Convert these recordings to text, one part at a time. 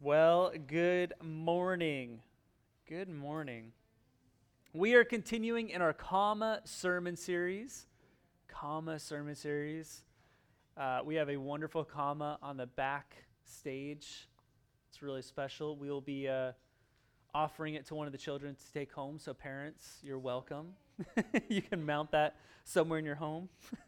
Well, good morning. Good morning. We are continuing in our Comma sermon series. We have a wonderful comma on the back stage. It's really special. We will be offering it to one of the children to take home. So parents, you're welcome. You can mount that somewhere in your home.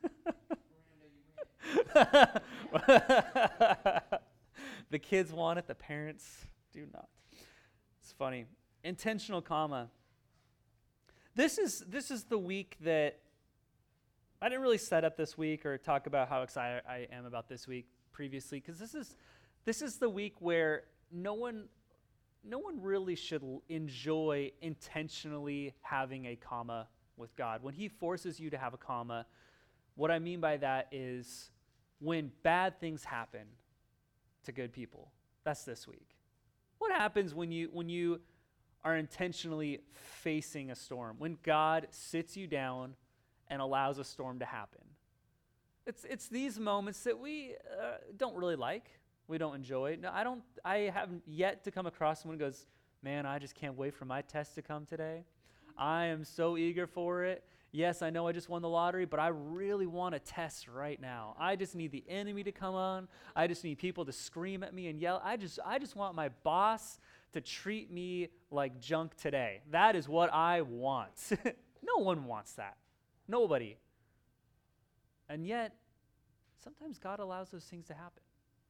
The kids want it, the parents do not. It's funny. Intentional comma. This is the week that I didn't really set up this week or talk about how excited I am about this week previously, because this is the week where no one really should enjoy intentionally having a comma with God. When he forces you to have a comma, what I mean by that is when bad things happen to good people. That's this week. What happens when you are intentionally facing a storm? When God sits you down and allows a storm to happen. It's these moments that we don't really like. We don't enjoy. No, I haven't yet to come across someone who goes, "Man, I just can't wait for my test to come today. I am so eager for it. Yes, I know I just won the lottery, but I really want a test right now. I just need the enemy to come on. I just need people to scream at me and yell. I just want my boss to treat me like junk today. That is what I want." No one wants that. Nobody. And yet, sometimes God allows those things to happen.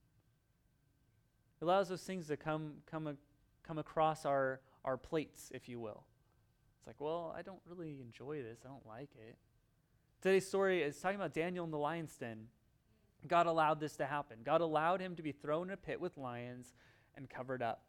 He allows those things to come across our plates, if you will. It's like, well, I don't really enjoy this. I don't like it. Today's story is talking about Daniel in the lion's den. God allowed this to happen. God allowed him to be thrown in a pit with lions and covered up.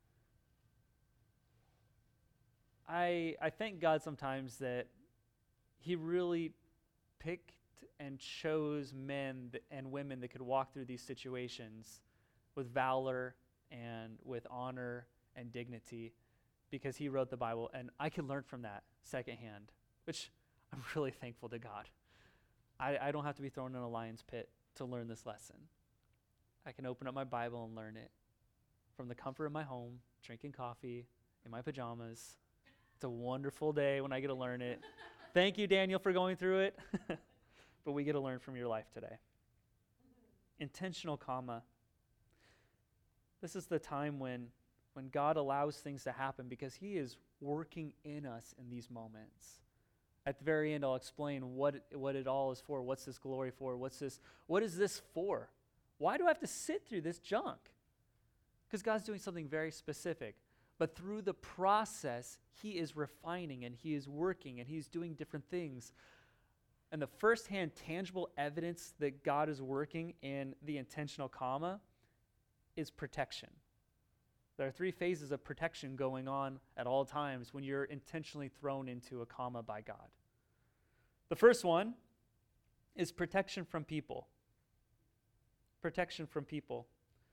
I thank God sometimes that he really picked and chose men and women that could walk through these situations with valor and with honor and dignity, because he wrote the Bible, and I can learn from that secondhand, which I'm really thankful to God. I don't have to be thrown in a lion's pit to learn this lesson. I can open up my Bible and learn it from the comfort of my home, drinking coffee, in my pajamas. It's a wonderful day when I get to learn it. Thank you, Daniel, for going through it. But we get to learn from your life today. Intentional comma. This is the time when God allows things to happen because he is working in us in these moments. At the very end, I'll explain what it all is for. What's this glory for? What is this for? Why do I have to sit through this junk? Because God's doing something very specific. But through the process, he is refining and he is working and he's doing different things. And the firsthand tangible evidence that God is working in the intentional comma is protection. There are 3 phases of protection going on at all times when you're intentionally thrown into a comma by God. The first one is protection from people. Protection from people.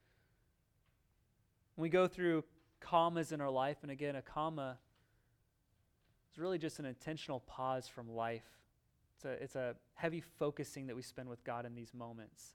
When we go through commas in our life, and again, a comma is really just an intentional pause from life. It's a heavy focusing that we spend with God in these moments.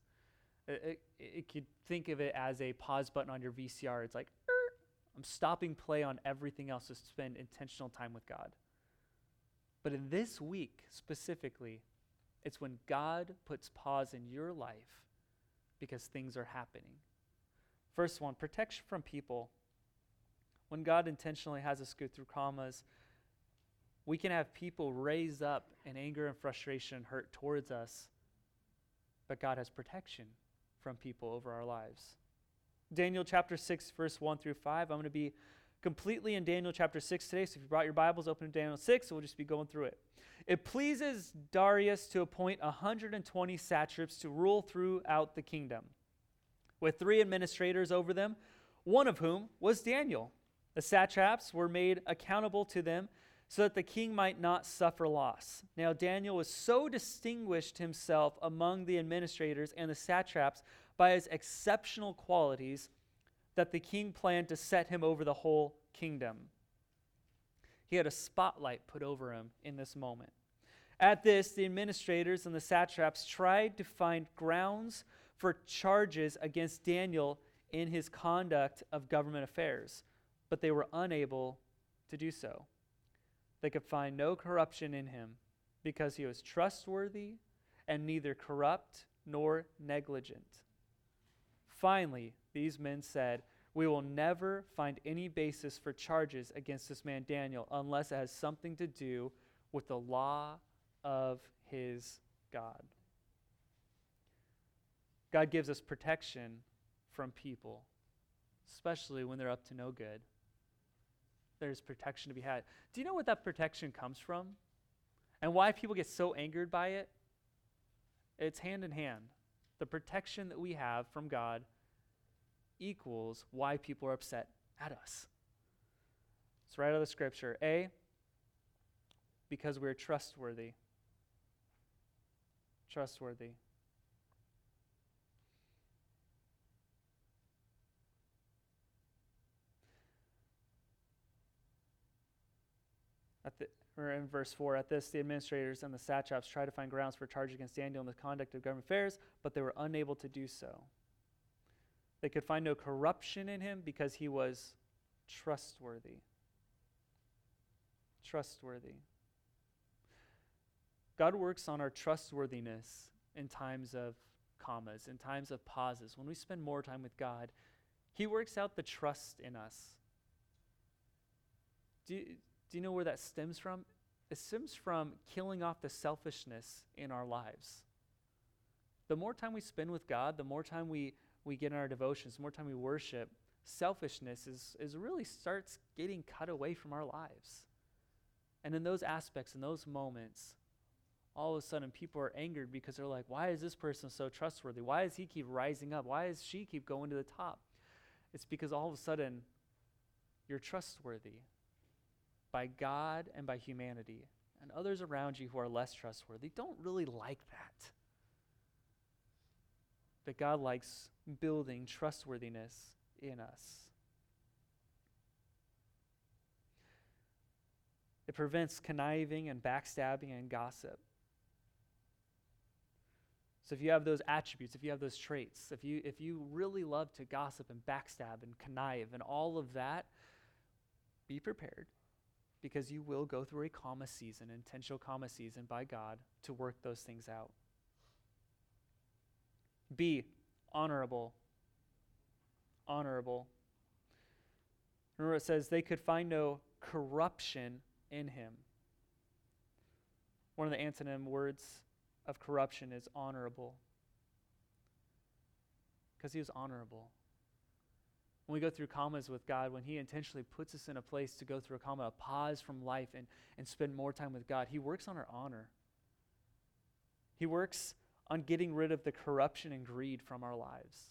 It could think of it as a pause button on your VCR. It's like, I'm stopping play on everything else to spend intentional time with God. But in this week specifically, it's when God puts pause in your life because things are happening. First one, protection from people. When God intentionally has us go through commas, we can have people raise up in anger and frustration and hurt towards us, but God has protection from people over our lives. Daniel chapter 6, verse 1 through 5. I'm going to be completely in Daniel chapter 6 today, so if you brought your Bibles, open to Daniel 6, we'll just be going through it. It pleases Darius to appoint 120 satraps to rule throughout the kingdom, with 3 administrators over them, one of whom was Daniel. The satraps were made accountable to them so that the king might not suffer loss. Now Daniel was so distinguished himself among the administrators and the satraps by his exceptional qualities that the king planned to set him over the whole kingdom. He had a spotlight put over him in this moment. At this, the administrators and the satraps tried to find grounds for charges against Daniel in his conduct of government affairs, but they were unable to do so. They could find no corruption in him because he was trustworthy and neither corrupt nor negligent. Finally, these men said, "We will never find any basis for charges against this man Daniel unless it has something to do with the law of his God." God gives us protection from people, especially when they're up to no good. There's protection to be had. Do you know what that protection comes from? And why people get so angered by it? It's hand in hand. The protection that we have from God equals why people are upset at us. It's right out of the scripture. A, because we're trustworthy. Trustworthy. Or in verse 4, at this, the administrators and the satraps tried to find grounds for charge against Daniel in the conduct of government affairs, but they were unable to do so. They could find no corruption in him because he was trustworthy. Trustworthy. God works on our trustworthiness in times of commas, in times of pauses. When we spend more time with God, he works out the trust in us. Do you know where that stems from? It stems from killing off the selfishness in our lives. The more time we spend with God, the more time we get in our devotions, the more time we worship, selfishness is really starts getting cut away from our lives. And in those aspects, in those moments, all of a sudden people are angered because they're like, why is this person so trustworthy? Why does he keep rising up? Why does she keep going to the top? It's because all of a sudden you're trustworthy by God and by humanity. And others around you who are less trustworthy don't really like that. But God likes building trustworthiness in us. It prevents conniving and backstabbing and gossip. So if you have those attributes, if you have those traits, if you really love to gossip and backstab and connive and all of that, be prepared, because you will go through a comma season, intentional comma season by God to work those things out. B, honorable. Honorable. Remember it says they could find no corruption in him. One of the antonym words of corruption is honorable. Because he was honorable. When we go through commas with God, when he intentionally puts us in a place to go through a comma, a pause from life and spend more time with God, he works on our honor. He works on getting rid of the corruption and greed from our lives.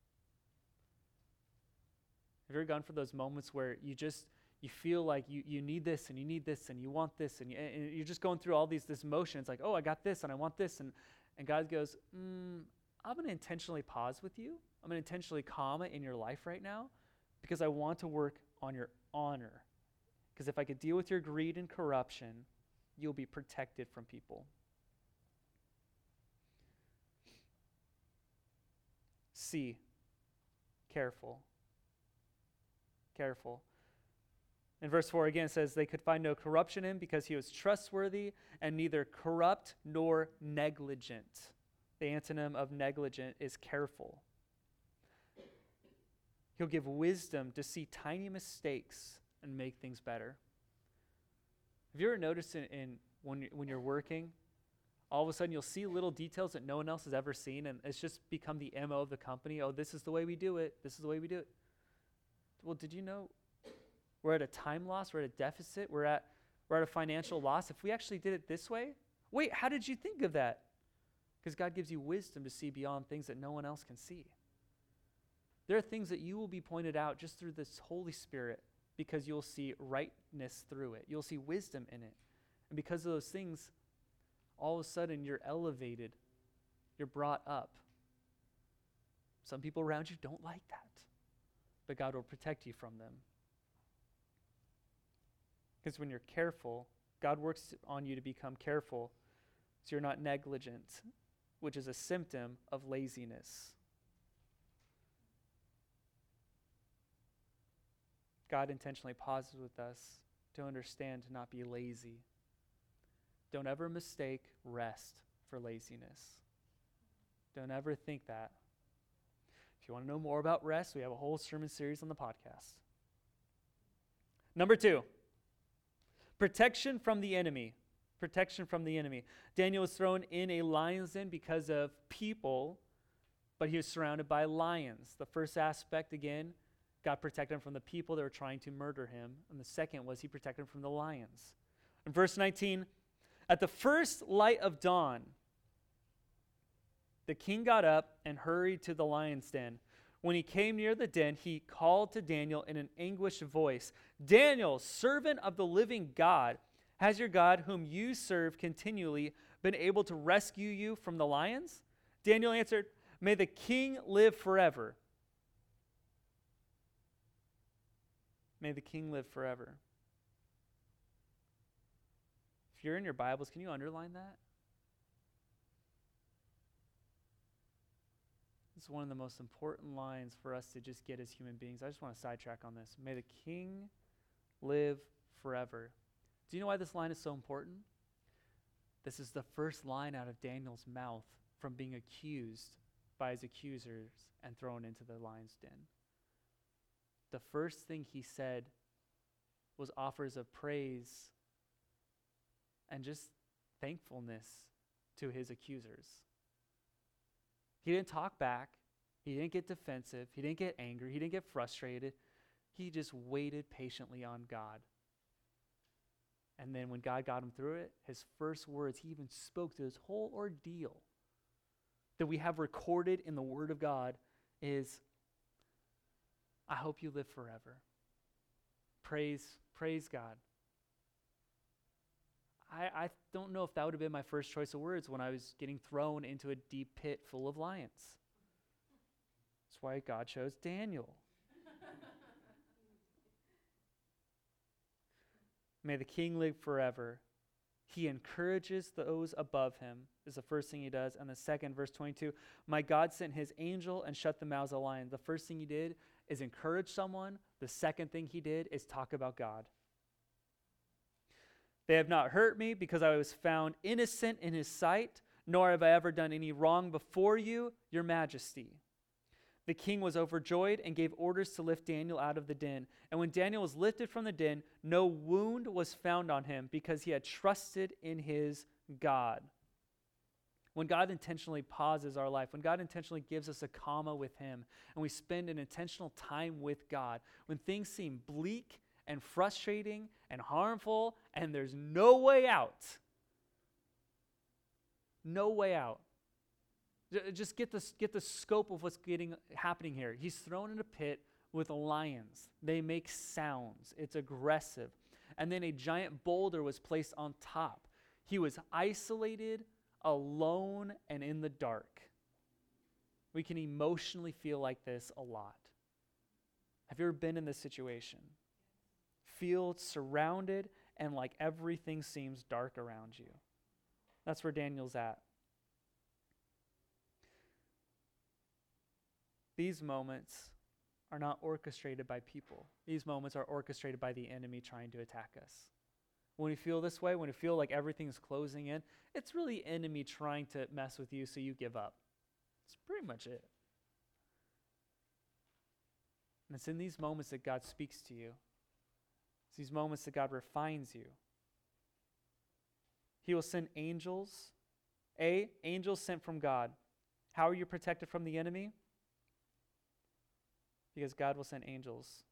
Have you ever gone for those moments where you feel like you need this and you need this and you want this and you're just going through all this motion. It's like, oh, I got this and I want this. And God goes, I'm going to intentionally pause with you. I'm going to intentionally comma in your life right now because I want to work on your honor. Because if I could deal with your greed and corruption, you'll be protected from people. C, careful. Careful. In verse 4 again it says, they could find no corruption in him because he was trustworthy and neither corrupt nor negligent. The antonym of negligent is careful. He'll give wisdom to see tiny mistakes and make things better. Have you ever noticed when you're working, all of a sudden you'll see little details that no one else has ever seen, and it's just become the MO of the company. Oh, this is the way we do it. This is the way we do it. Well, did you know we're at a time loss? We're at a deficit. We're at a financial loss. If we actually did it this way, wait, how did you think of that? Because God gives you wisdom to see beyond things that no one else can see. There are things that you will be pointed out just through this Holy Spirit because you'll see rightness through it. You'll see wisdom in it. And because of those things, all of a sudden you're elevated. You're brought up. Some people around you don't like that, but God will protect you from them. Because when you're careful, God works on you to become careful so you're not negligent, which is a symptom of laziness. God intentionally pauses with us to understand to not be lazy. Don't ever mistake rest for laziness. Don't ever think that. If you want to know more about rest, we have a whole sermon series on the podcast. Number 2, protection from the enemy. Protection from the enemy. Daniel was thrown in a lion's den because of people, but he was surrounded by lions. The first aspect, again, God protected him from the people that were trying to murder him. And the second was he protected him from the lions. In verse 19, at the first light of dawn, the king got up and hurried to the lion's den. When he came near the den, he called to Daniel in an anguished voice, "Daniel, servant of the living God, has your God, whom you serve continually, been able to rescue you from the lions?" Daniel answered, "May the king live forever." May the king live forever. If you're in your Bibles, can you underline that? This is one of the most important lines for us to just get as human beings. I just want to sidetrack on this. May the king live forever. Do you know why this line is so important? This is the first line out of Daniel's mouth from being accused by his accusers and thrown into the lion's den. The first thing he said was offers of praise and just thankfulness to his accusers. He didn't talk back. He didn't get defensive. He didn't get angry. He didn't get frustrated. He just waited patiently on God. And then when God got him through it, his first words, he even spoke to his whole ordeal that we have recorded in the Word of God is, "I hope you live forever." Praise God. I don't know if that would have been my first choice of words when I was getting thrown into a deep pit full of lions. That's why God chose Daniel. May the king live forever. He encourages those above him, is the first thing he does. And the second, verse 22, my God sent his angel and shut the mouths of lions. The first thing he did is encourage someone. The second thing he did is talk about God. They have not hurt me because I was found innocent in his sight, nor have I ever done any wrong before you, your majesty. The king was overjoyed and gave orders to lift Daniel out of the den. And when Daniel was lifted from the den, no wound was found on him because he had trusted in his God. When God intentionally pauses our life, when God intentionally gives us a comma with him, and we spend an intentional time with God, when things seem bleak and frustrating and harmful and there's no way out, just get the scope of what's happening here. He's thrown in a pit with lions. They make sounds. It's aggressive. And then a giant boulder was placed on top. He was isolated, alone, and in the dark. We can emotionally feel like this a lot. Have you ever been in this situation? Feel surrounded and like everything seems dark around you. That's where Daniel's at. These moments are not orchestrated by people. These moments are orchestrated by the enemy trying to attack us. When we feel this way, when we feel like everything's closing in, it's really the enemy trying to mess with you so you give up. It's pretty much it. And it's in these moments that God speaks to you. It's these moments that God refines you. He will send angels. Angels sent from God. How are you protected from the enemy? Because God will send angels.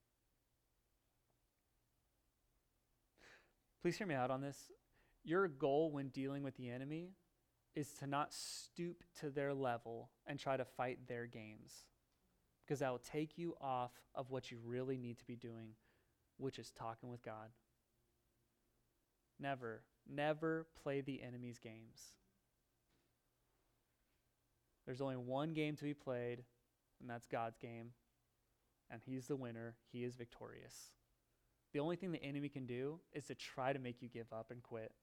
Please hear me out on this. Your goal when dealing with the enemy is to not stoop to their level and try to fight their games, because that will take you off of what you really need to be doing, which is talking with God. Never play the enemy's games. There's only one game to be played, and that's God's game. And he's the winner. He is victorious. The only thing the enemy can do is to try to make you give up and quit.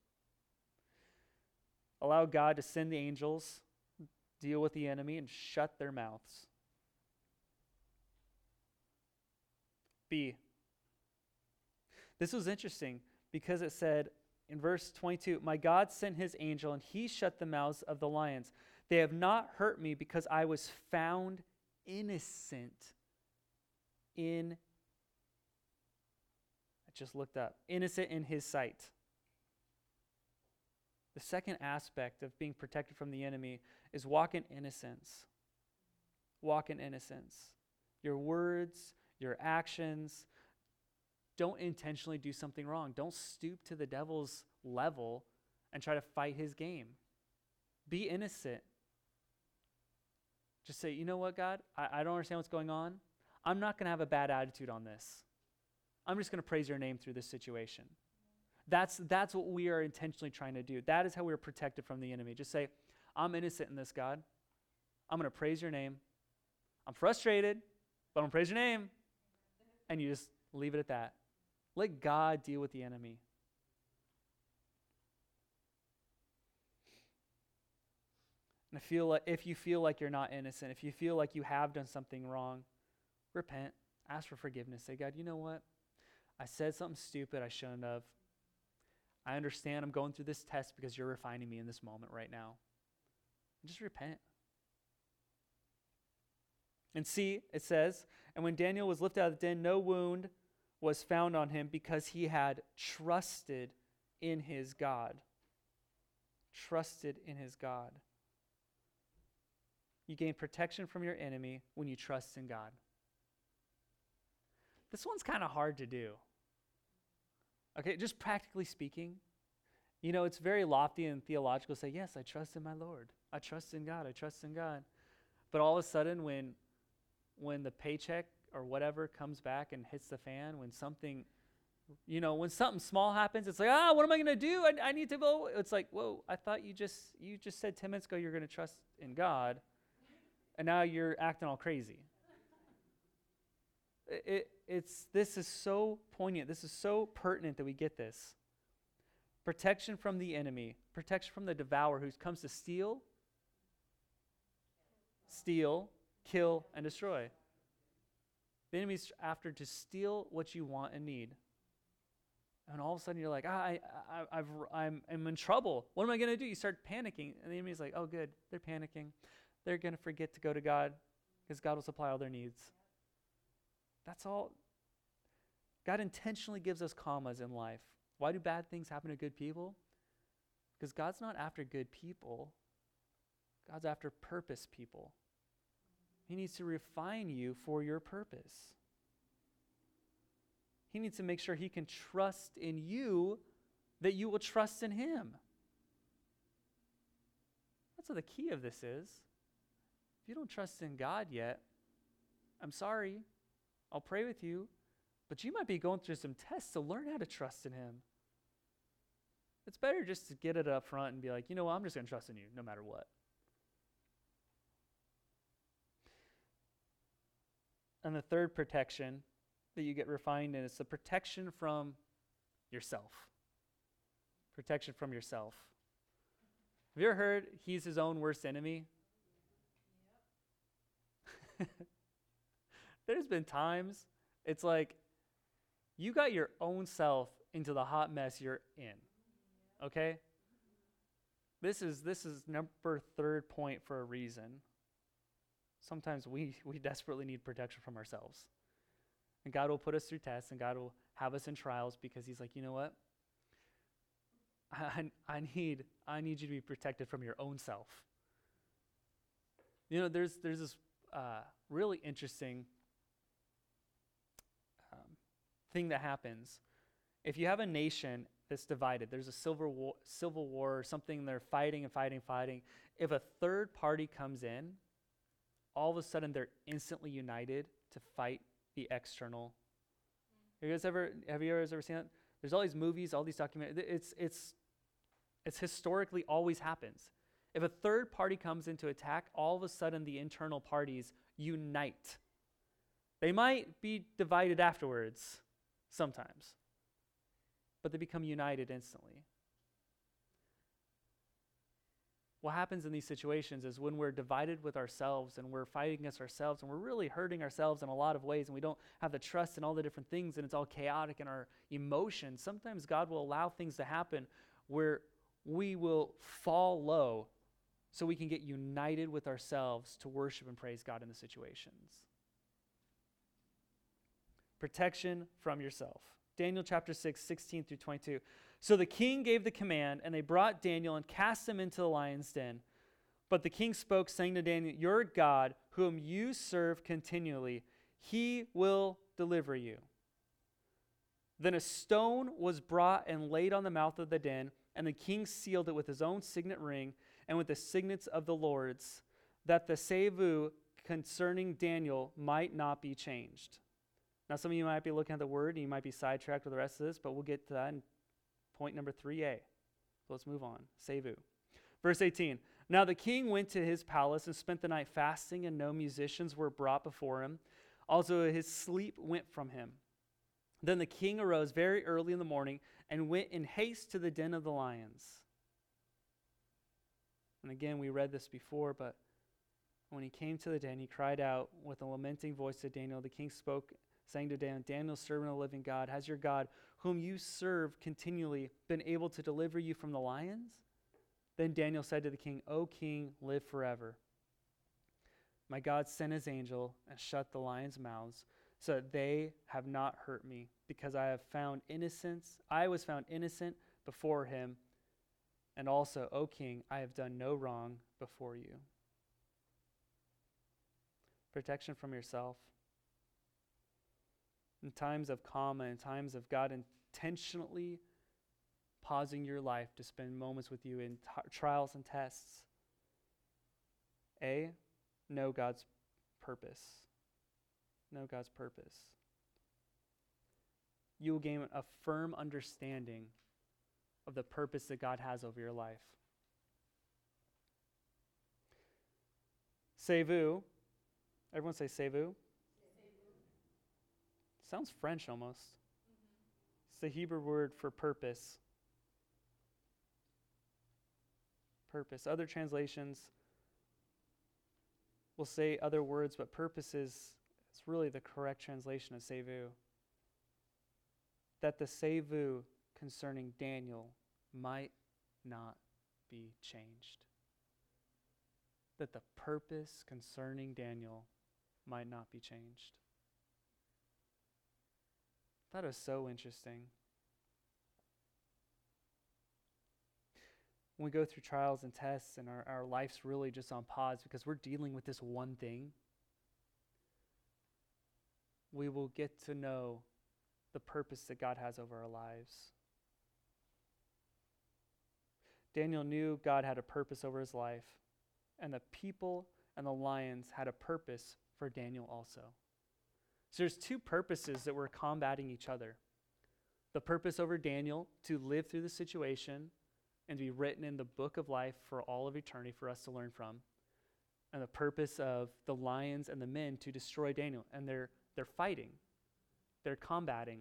Allow God to send the angels, deal with the enemy, and shut their mouths. B, This was interesting because it said in verse 22, my God sent his angel and he shut the mouths of the lions. They have not hurt me because I was found innocent in, I just looked up, innocent in his sight. The second aspect of being protected from the enemy is walk in innocence. Walk in innocence. Your words, your actions, don't intentionally do something wrong. Don't stoop to the devil's level and try to fight his game. Be innocent. Just say, you know what, God? I don't understand what's going on. I'm not going to have a bad attitude on this. I'm just going to praise your name through this situation. That's what we are intentionally trying to do. That is how we're protected from the enemy. Just say, I'm innocent in this, God. I'm going to praise your name. I'm frustrated, but I'm going to praise your name. And you just leave it at that. Let God deal with the enemy. And I feel like if you feel like you're not innocent, if you feel like you have done something wrong, repent. Ask for forgiveness. Say, God, you know what? I said something stupid I shouldn't have. I understand I'm going through this test because you're refining me in this moment right now. Just repent. And see, it says, and when Daniel was lifted out of the den, no wound was found on him because he had trusted in his God. Trusted in his God. You gain protection from your enemy when you trust in God. This one's kind of hard to do. Okay, just practically speaking, you know, it's very lofty and theological to say, yes, I trust in my Lord. I trust in God. I trust in God. But all of a sudden, when the paycheck or whatever comes back and hits the fan, when something small happens, it's like, what am I going to do? I need to go. It's like, whoa, I thought you just said 10 minutes ago you're going to trust in God, and now you're acting all crazy. This is so poignant. This is so pertinent that we get this. Protection from the enemy, protection from the devourer who comes to steal, kill, and destroy. The enemy's after to steal what you want and need. And all of a sudden you're like, I'm in trouble. What am I going to do? You start panicking. And the enemy's like, oh, good. They're panicking. They're going to forget to go to God because God will supply all their needs. That's all. God intentionally gives us commas in life. Why do bad things happen to good people? Because God's not after good people. God's after purpose people. He needs to refine you for your purpose. He needs to make sure he can trust in you that you will trust in him. That's what the key of this is. If you don't trust in God yet, I'm sorry. I'll pray with you. But you might be going through some tests to learn how to trust in him. It's better just to get it up front and be like, you know what, I'm just going to trust in you no matter what. And the third protection that you get refined in is the protection from yourself. Protection from yourself. Have you ever heard he's his own worst enemy? Yep. There's been times it's like you got your own self into the hot mess you're in. Okay? This is number third point for a reason. Sometimes we desperately need protection from ourselves. And God will put us through tests, and God will have us in trials because he's like, you know what? I need you to be protected from your own self. You know, there's this really interesting thing that happens. If you have a nation that's divided, there's a civil war or something, they're fighting. If a third party comes in, all of a sudden they're instantly united to fight the external. Have you guys ever seen that? There's all these movies, all these documentaries. It's historically always happens. If a third party comes in to attack, all of a sudden the internal parties unite. They might be divided afterwards sometimes, but they become united instantly. what happens in these situations is when we're divided with ourselves and we're fighting against ourselves and we're really hurting ourselves in a lot of ways and we don't have the trust in all the different things and it's all chaotic in our emotions, sometimes God will allow things to happen where we will fall low so we can get united with ourselves to worship and praise God in the situations. Protection from yourself. Daniel chapter 6, 16 through 22. So the king gave the command, and they brought Daniel and cast him into the lion's den. But the king spoke, saying to Daniel, your God, whom you serve continually, he will deliver you. Then a stone was brought and laid on the mouth of the den, and the king sealed it with his own signet ring and with the signets of the Lord's, that the sevu concerning Daniel might not be changed. Now, some of you might be looking at the word, and you might be sidetracked with the rest of this, but we'll get to that in point number 3a. So let's move on. Sevu. Verse 18. Now the king went to his palace and spent the night fasting, and no musicians were brought before him. Also his sleep went from him. Then the king arose very early in the morning and went in haste to the den of the lions. And again, we read this before, but when he came to the den, he cried out with a lamenting voice to Daniel. The king spoke, saying to Daniel, Daniel, servant of the living God, has your God, whom you serve continually, been able to deliver you from the lions? Then Daniel said to the king, O king, live forever. My God sent his angel and shut the lions' mouths, so that they have not hurt me, because I was found innocent before him. And also, O king, I have done no wrong before you. Protection from yourself. In times of calm and in times of God intentionally pausing your life to spend moments with you in trials and tests. A, know God's purpose. Know God's purpose. You will gain a firm understanding of the purpose that God has over your life. Sevu. Everyone say sevu. Sounds French almost. It's the Hebrew word for purpose. Purpose. Other translations will say other words, but purpose is really the correct translation of sevu. That the sevu concerning Daniel might not be changed. That the purpose concerning Daniel might not be changed. That is so interesting. When we go through trials and tests and our life's really just on pause because we're dealing with this one thing, we will get to know the purpose that God has over our lives. Daniel knew God had a purpose over his life, and the people and the lions had a purpose for Daniel also. So there's two purposes that were combating each other. The purpose over Daniel to live through the situation and to be written in the book of life for all of eternity for us to learn from. And the purpose of the lions and the men to destroy Daniel. And they're fighting. They're combating.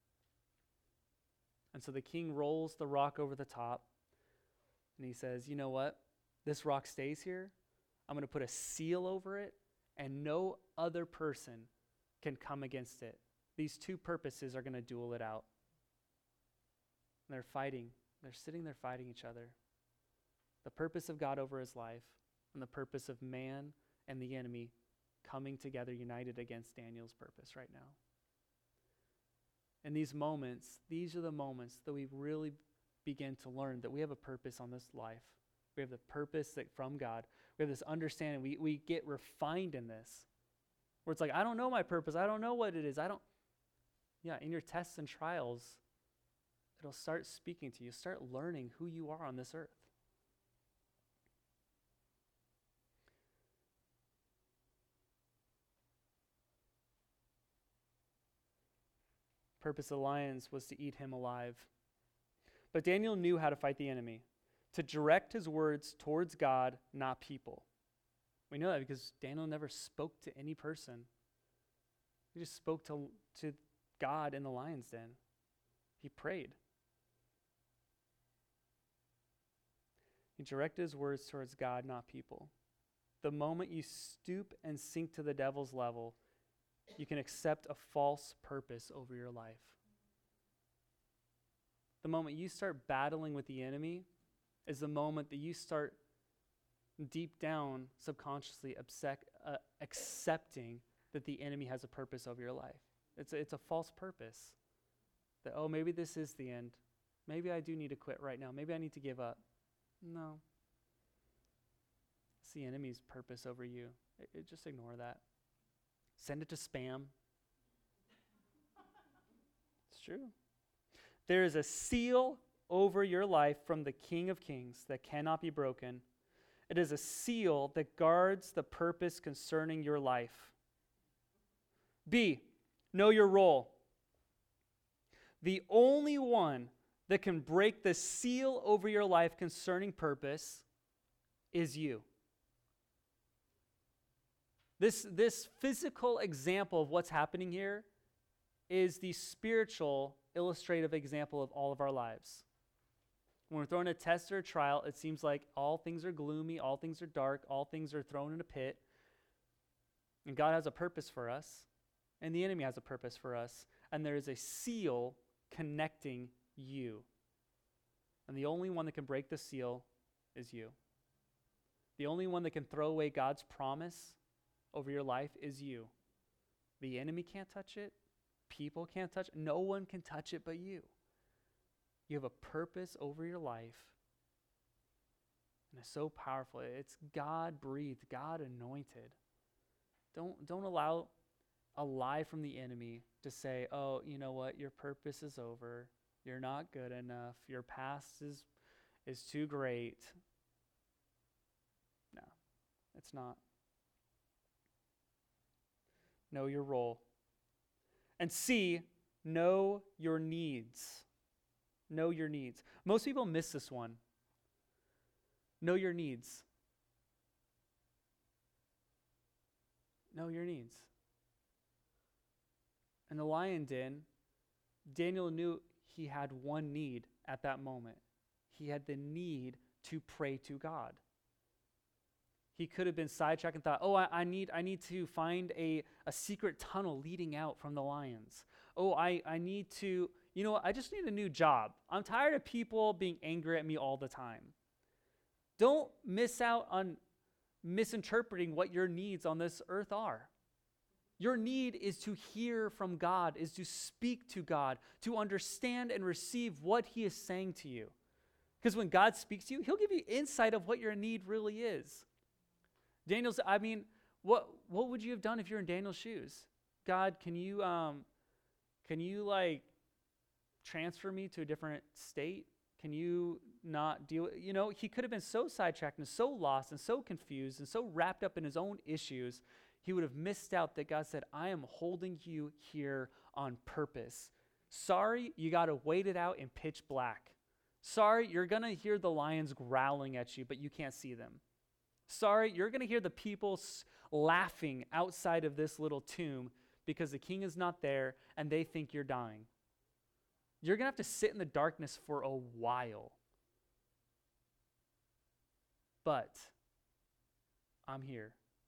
And so the king rolls the rock over the top and he says, you know what? This rock stays here. I'm going to put a seal over it and no other person can come against it. These two purposes are going to duel it out. And they're fighting. They're sitting there fighting each other. The purpose of God over his life and the purpose of man and the enemy coming together united against Daniel's purpose right now. In these moments, these are the moments that we really begin to learn that we have a purpose on this life. We have the purpose that from God. We have this understanding. We get refined in this. Where it's like, I don't know my purpose. I don't know what it is. In your tests and trials, it'll start speaking to you. Start learning who you are on this earth. Purpose of the lions was to eat him alive. But Daniel knew how to fight the enemy, to direct his words towards God, not people. We know that because Daniel never spoke to any person. He just spoke to God in the lion's den. He prayed. He directed his words towards God, not people. The moment you stoop and sink to the devil's level, you can accept a false purpose over your life. The moment you start battling with the enemy is the moment that you start deep down, subconsciously accepting that the enemy has a purpose over your life. It's a false purpose. That, oh, maybe this is the end. Maybe I do need to quit right now. Maybe I need to give up. No. It's the enemy's purpose over you. Just ignore that. Send it to spam. It's true. There is a seal over your life from the King of Kings that cannot be broken. It is a seal that guards the purpose concerning your life. B, know your role. The only one that can break the seal over your life concerning purpose is you. This physical example of what's happening here is the spiritual illustrative example of all of our lives. When we're thrown in a test or a trial, it seems like all things are gloomy, all things are dark, all things are thrown in a pit. And God has a purpose for us, and the enemy has a purpose for us, and there is a seal connecting you. And the only one that can break the seal is you. The only one that can throw away God's promise over your life is you. The enemy can't touch it. People can't touch it. No one can touch it but you. You have a purpose over your life. And it's so powerful. It's God-breathed, God-anointed. Don't allow a lie from the enemy to say, oh, you know what, your purpose is over. You're not good enough. Your past is too great. No, it's not. Know your role. And C, know your needs. Know your needs. Most people miss this one. Know your needs. Know your needs. In the lion den, Daniel knew he had one need at that moment. He had the need to pray to God. He could have been sidetracked and thought, oh, I need to find a secret tunnel leading out from the lions. Oh, I need to, I just need a new job. I'm tired of people being angry at me all the time. Don't miss out on misinterpreting what your needs on this earth are. Your need is to hear from God, is to speak to God, to understand and receive what he is saying to you. Because when God speaks to you, he'll give you insight of what your need really is. What would you have done if you're in Daniel's shoes? God, can you transfer me to a different state? Can you not deal? He could have been so sidetracked and so lost and so confused and so wrapped up in his own issues, he would have missed out that God said, I am holding you here on purpose. Sorry, you got to wait it out in pitch black. Sorry, you're going to hear the lions growling at you, but you can't see them. Sorry, you're going to hear the people laughing outside of this little tomb because the king is not there and they think you're dying. You're going to have to sit in the darkness for a while. But I'm here.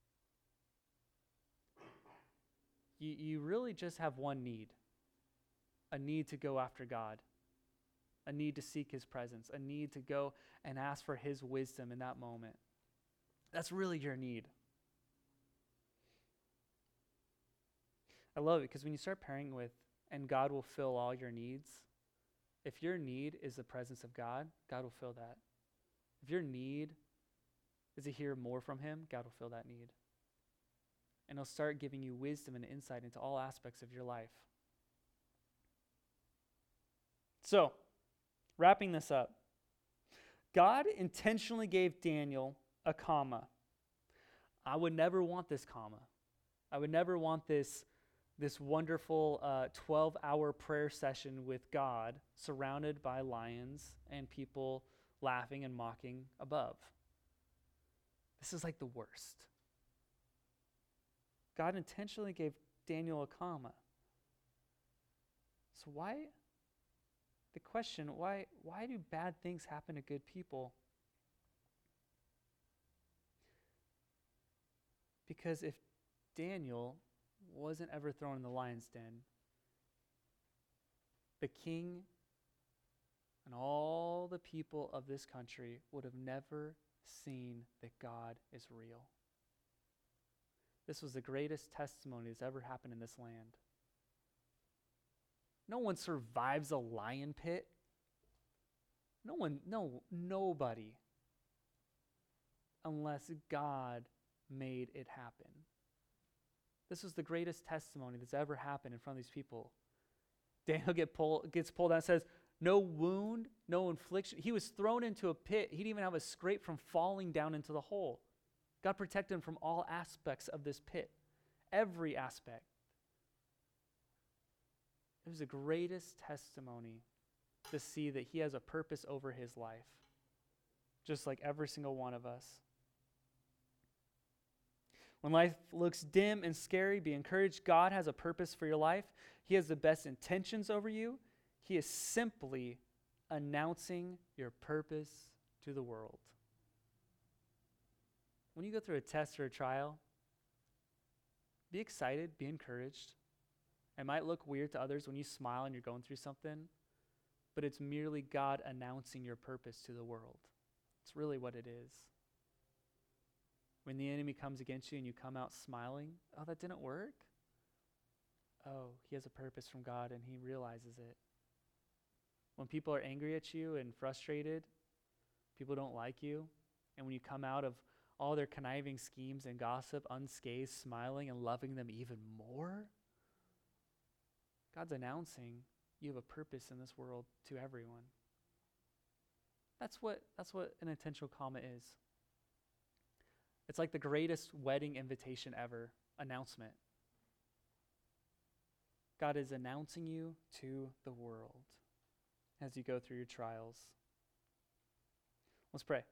You really just have one need. A need to go after God. A need to seek his presence. A need to go and ask for his wisdom in that moment. That's really your need. I love it because when you start pairing with, and God will fill all your needs, if your need is the presence of God, God will fill that. If your need is to hear more from him, God will fill that need. And he'll start giving you wisdom and insight into all aspects of your life. So, wrapping this up, God intentionally gave Daniel a comma. I would never want this comma. I would never want this wonderful 12-hour prayer session with God surrounded by lions and people laughing and mocking above. This is like the worst. God intentionally gave Daniel a comma. So why do bad things happen to good people? Because if Daniel wasn't ever thrown in the lion's den, the king and all the people of this country would have never seen that God is real. This was the greatest testimony that's ever happened in this land. No one survives a lion pit. Nobody. Unless God made it happen. This was the greatest testimony that's ever happened in front of these people. Daniel gets pulled out and says, no wound, no infliction. He was thrown into a pit. He didn't even have a scrape from falling down into the hole. God protected him from all aspects of this pit. Every aspect. It was the greatest testimony to see that he has a purpose over his life. Just like every single one of us. When life looks dim and scary, be encouraged. God has a purpose for your life. He has the best intentions over you. He is simply announcing your purpose to the world. When you go through a test or a trial, be excited, be encouraged. It might look weird to others when you smile and you're going through something, but it's merely God announcing your purpose to the world. It's really what it is. When the enemy comes against you and you come out smiling, oh, that didn't work? Oh, he has a purpose from God and he realizes it. When people are angry at you and frustrated, people don't like you, and when you come out of all their conniving schemes and gossip unscathed, smiling and loving them even more, God's announcing you have a purpose in this world to everyone. That's what an intentional comma is. It's like the greatest wedding invitation ever, announcement. God is announcing you to the world as you go through your trials. Let's pray.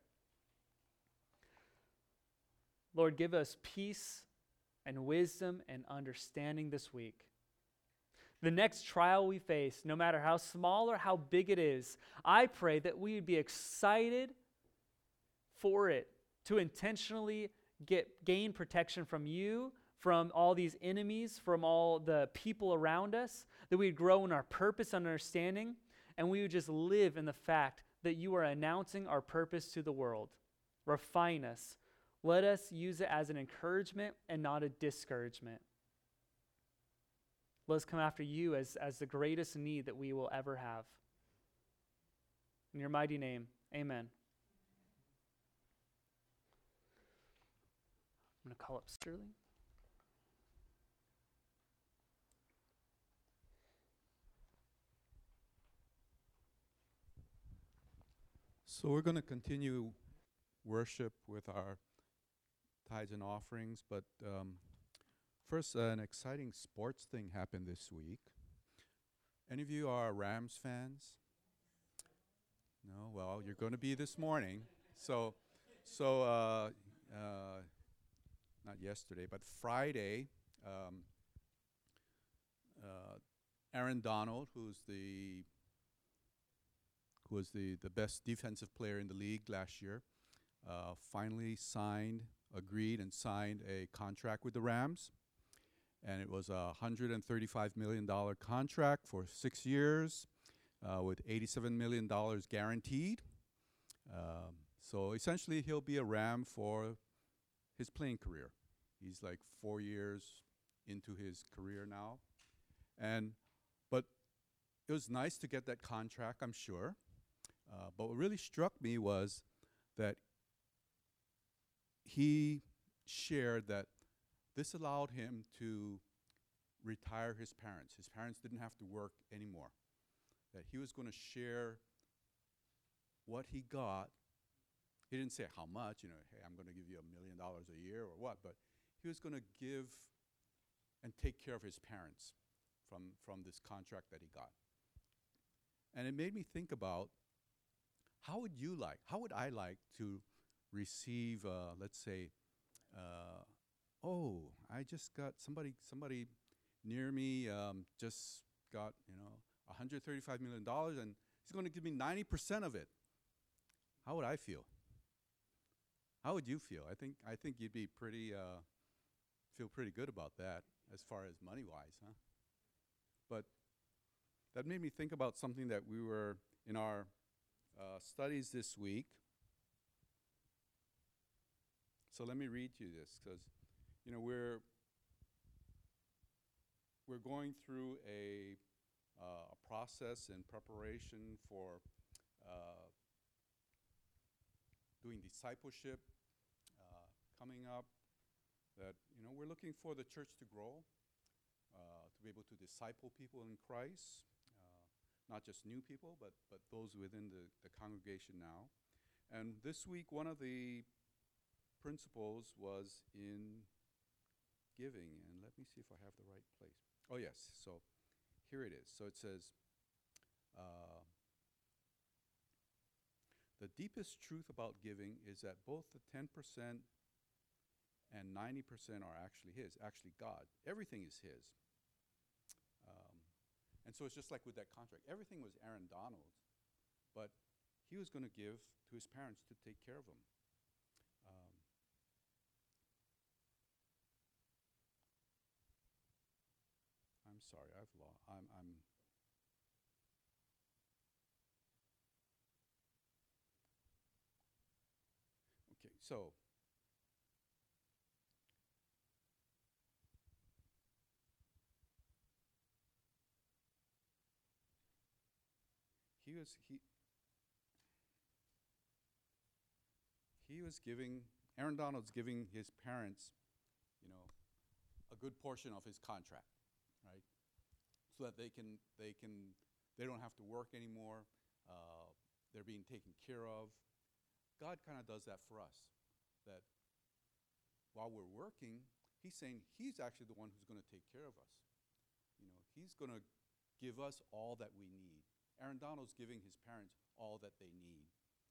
Lord, give us peace and wisdom and understanding this week. The next trial we face, no matter how small or how big it is, I pray that we would be excited for it, to intentionally gain protection from you, from all these enemies, from all the people around us, that we'd grow in our purpose and understanding, and we would just live in the fact that you are announcing our purpose to the world. Refine us. Let us use it as an encouragement and not a discouragement. Let us come after you as the greatest need that we will ever have. In your mighty name, amen. I'm going to call up Sterling. So we're going to continue worship with our tithes and offerings, but first, an exciting sports thing happened this week. Any of you are Rams fans? No? Well, you're going to be this morning. So not yesterday, but Friday, Aaron Donald, who was the best defensive player in the league last year, finally agreed and signed a contract with the Rams. And it was a $135 million contract for 6 years with $87 million guaranteed. So essentially, he'll be a Ram for his playing career. He's like 4 years into his career now. But it was nice to get that contract, I'm sure. But what really struck me was that he shared that this allowed him to retire his parents. His parents didn't have to work anymore. That he was going to share what he got. He didn't say how much, hey, I'm going to give you $1 million a year or what, but he was going to give and take care of his parents from this contract that he got. And it made me think about how would I like to receive, let's say, I just got somebody near me just got, $135 million and he's going to give me 90% of it. How would I feel? How would you feel? I think you'd be pretty Feel pretty good about that as far as money-wise, huh? But that made me think about something that we were in our studies this week. So let me read you this, because we're going through a process in preparation for doing discipleship coming up. That we're looking for the church to grow, to be able to disciple people in Christ, not just new people, but those within the congregation now. And this week, one of the principles was in giving. And let me see if I have the right place. Oh, yes. So here it is. So it says, the deepest truth about giving is that both the 10% and 90% are actually his, actually God. Everything is his. And so it's just like with that contract. Everything was Aaron Donald's, but he was going to give to his parents to take care of him. I'm sorry, I've lost. I'm okay. So he was giving, Aaron Donald's giving his parents, a good portion of his contract, right? So that they don't have to work anymore. They're being taken care of. God kind of does that for us. That while we're working, he's saying he's actually the one who's going to take care of us. He's going to give us all that we need. Aaron Donald's giving his parents all that they need.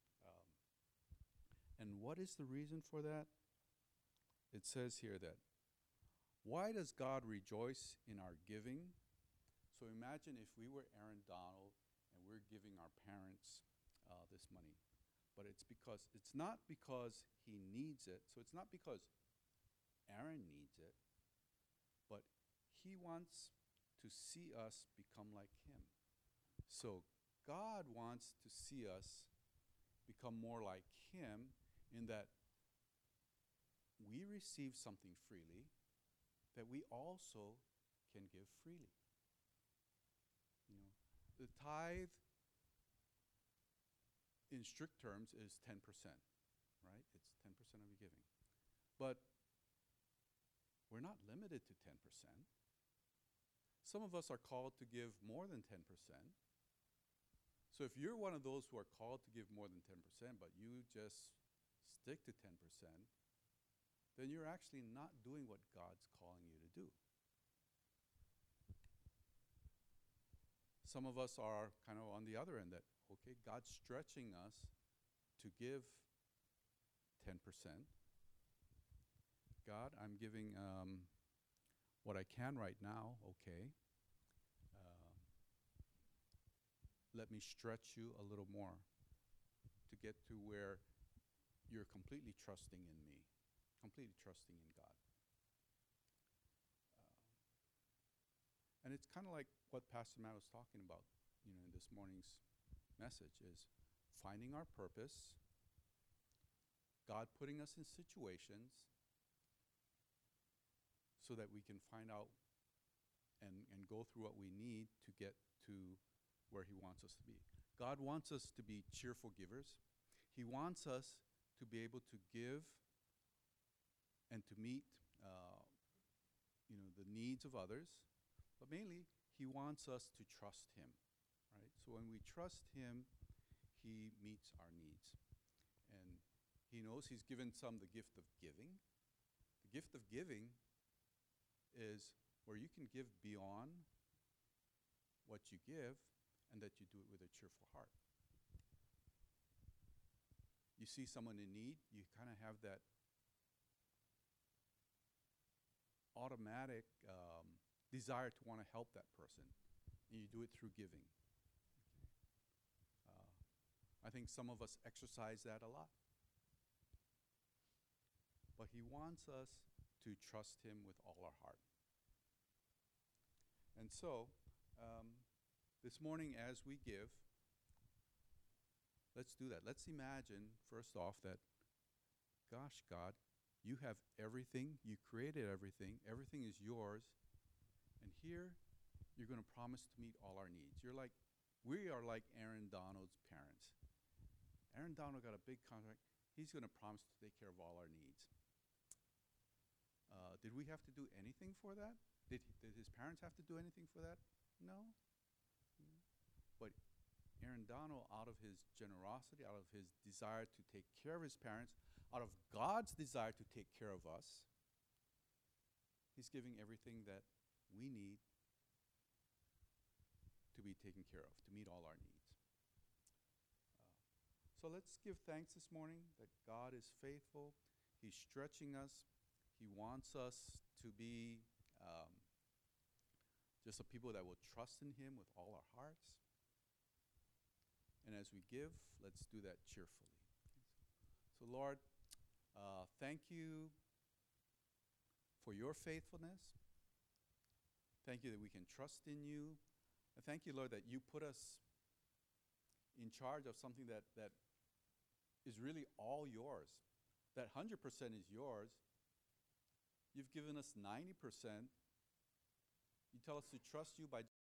And what is the reason for that? It says here that, why does God rejoice in our giving? So imagine if we were Aaron Donald and we're giving our parents this money. But it's not because he needs it. So it's not because Aaron needs it, but he wants to see us become like him. So God wants to see us become more like him in that we receive something freely that we also can give freely. The tithe in strict terms is 10%, right? It's 10% of your giving. But we're not limited to 10%. Some of us are called to give more than 10%. So if you're one of those who are called to give more than 10%, but you just stick to 10%, then you're actually not doing what God's calling you to do. Some of us are kind of on the other end that, okay, God's stretching us to give 10%. God, I'm giving what I can right now, okay. Let me stretch you a little more to get to where you're completely trusting in me, completely trusting in God. And it's kind of like what Pastor Matt was talking about, in this morning's message, is finding our purpose, God putting us in situations so that we can find out and go through what we need to get to where he wants us to be. God wants us to be cheerful givers. He wants us to be able to give and to meet the needs of others. But mainly, he wants us to trust him, right? So when we trust him, he meets our needs. And he knows he's given some the gift of giving. The gift of giving is where you can give beyond what you give and that you do it with a cheerful heart. You see someone in need, you kind of have that automatic desire to want to help that person, and you do it through giving. I think some of us exercise that a lot. But he wants us to trust Him with all our heart. And so, this morning as we give, let's do that. Let's imagine, first off, that, gosh, God, you have everything. You created everything. Everything is yours. And here, you're going to promise to meet all our needs. We are like Aaron Donald's parents. Aaron Donald got a big contract. He's going to promise to take care of all our needs. Did we have to do anything for that? Did his parents have to do anything for that? No. But Aaron Donald, out of his generosity, out of his desire to take care of his parents, out of God's desire to take care of us, he's giving everything that we need to be taken care of, to meet all our needs. So let's give thanks this morning that God is faithful. He's stretching us. He wants us to be just a people that will trust in Him with all our hearts. And as we give, let's do that cheerfully. So Lord, thank you for your faithfulness. Thank you that we can trust in you. And thank you, Lord, that you put us in charge of something that is really all yours. That 100% is yours. You've given us 90%. You tell us to trust you by